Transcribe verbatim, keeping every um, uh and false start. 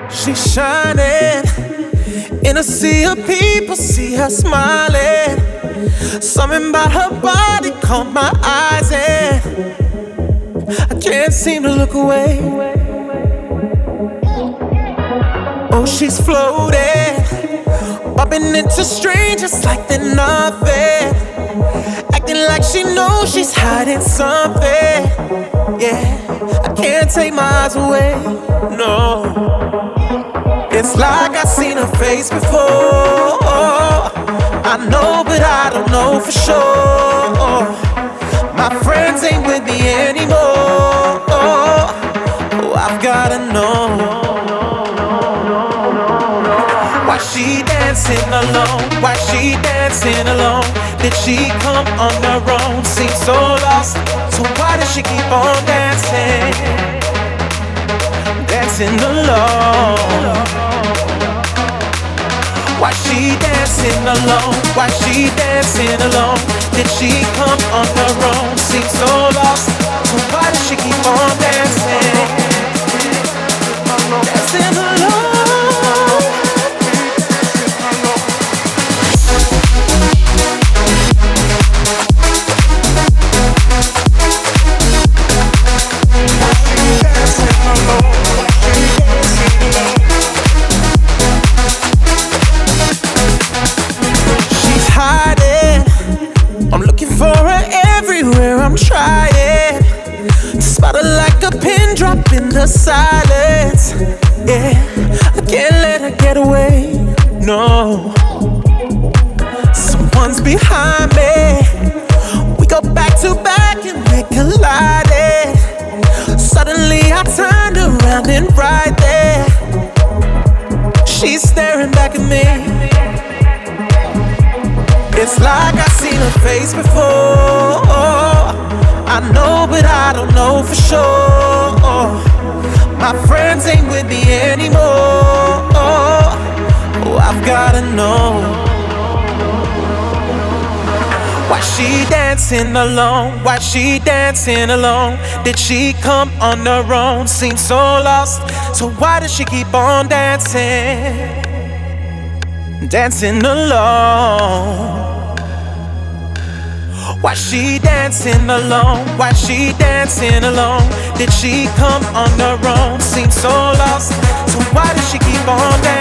She's shining in a sea of people, see her smiling. Something about her body caught my eyes and I can't seem to look away. Oh, she's floating, bumping into strangers like they're nothing, acting like she knows she's hiding something. Yeah, I can't take my eyes away, no. It's like I've seen her face before. I know, but I don't know for sure. My friends ain't with me anymore. Oh, I've gotta know. Why she dancing alone? Why she dancing alone? Did she come on her own? Seems so lost. So why does she keep on dancing? Dancing alone. Why she dancing alone? Why she dancing alone? Did she come on her own? Seems so lost. So why does she keep on dancing? Dancing alone. I'm trying to spot her like a pin drop in the silence. Yeah, I can't let her get away. No, someone's behind me. We go back to back and we're colliding. Suddenly I turned around and right there, she's staring back at me. It's like I've seen her face before. I know, but I don't know for sure. My friends ain't with me anymore. Oh, I've gotta know. Why she dancing alone? Why she dancing alone? Did she come on her own? Seems so lost. So why does she keep on dancing? Dancing alone. Why she dancing alone? Why she dancing alone? Did she come on her own? Seems so lost. So why does she keep on dancing?